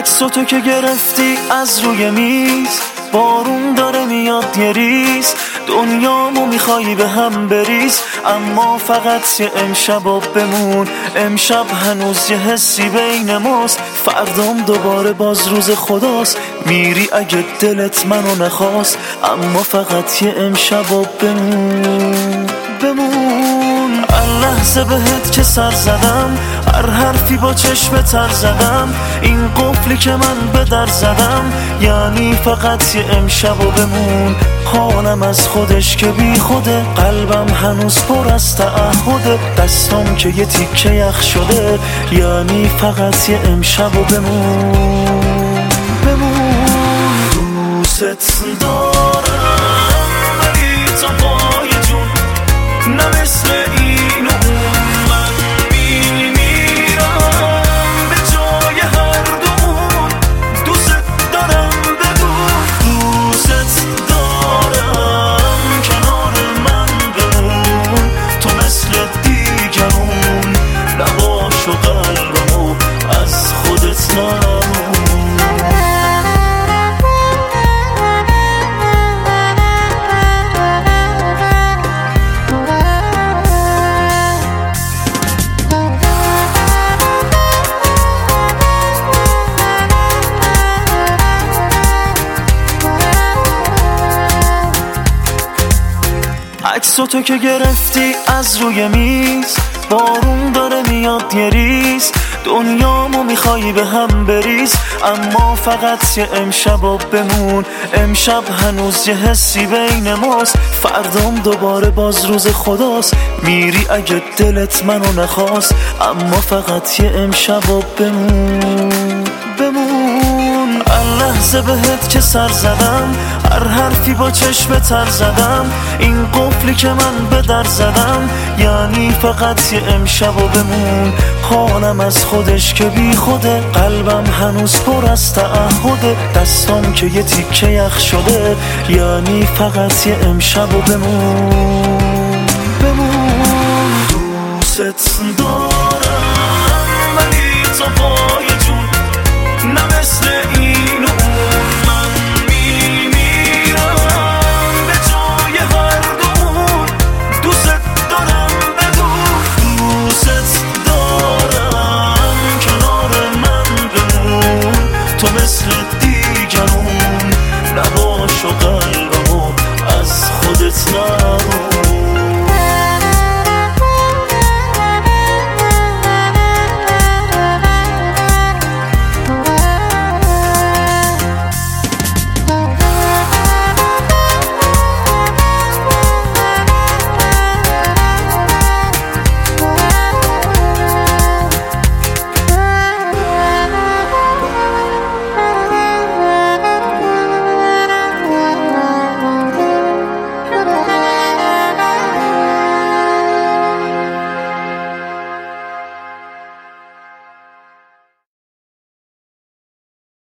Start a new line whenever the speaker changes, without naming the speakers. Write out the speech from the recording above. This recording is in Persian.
عکس تو که گرفتی از روی میز، بارون داره میاد یه ریز، دنیامو میخوایی به هم بریز، اما فقط یه امشب و بمون. امشب هنوز یه حسی بین ماست، فردام دوباره باز روز خداست. میری اگه دلت منو نخواست، اما فقط یه امشب و بمون. لحظه بهت که سر زدم، هر حرفی با چشم تر زدم، این قفلی که من به در زدم، یعنی فقط یه امشب و بمون. حالم از خودش که بی خوده، قلبم هنوز پر از تعهده، دستم که یه تیکه یخ شده، یعنی فقط یه امشب و بمون. دوست دارم ولی تا پای جون، نه مثل این و من میمیرم به جای هر دومون. دوست دارم بدون، دوست دارم کنار من بمون، تو مثل دیگرون نباش و قلبمو از خودت نمون. عکس تو که گرفتی از روی میز، بارون داره میاد یه ریز، دنیامو میخوایی به هم بریز، اما فقط یه امشب و بمون. امشب هنوز یه حسی بین ماست، فردام دوباره باز روز خداست. میری اگه دلت منو نخواست، اما فقط یه امشب و بمون. لحظه بهت که سر زدم، هر حرفی با چشم تر زدم، این قفلی که من به در زدم، یعنی فقط یه امشب و بمون. حالم از خودش که بی خوده، قلبم هنوز پر از تعهده، دستم که یه تیکه یخ شده، یعنی فقط یه امشب و بمون. دوست دارم ولی تو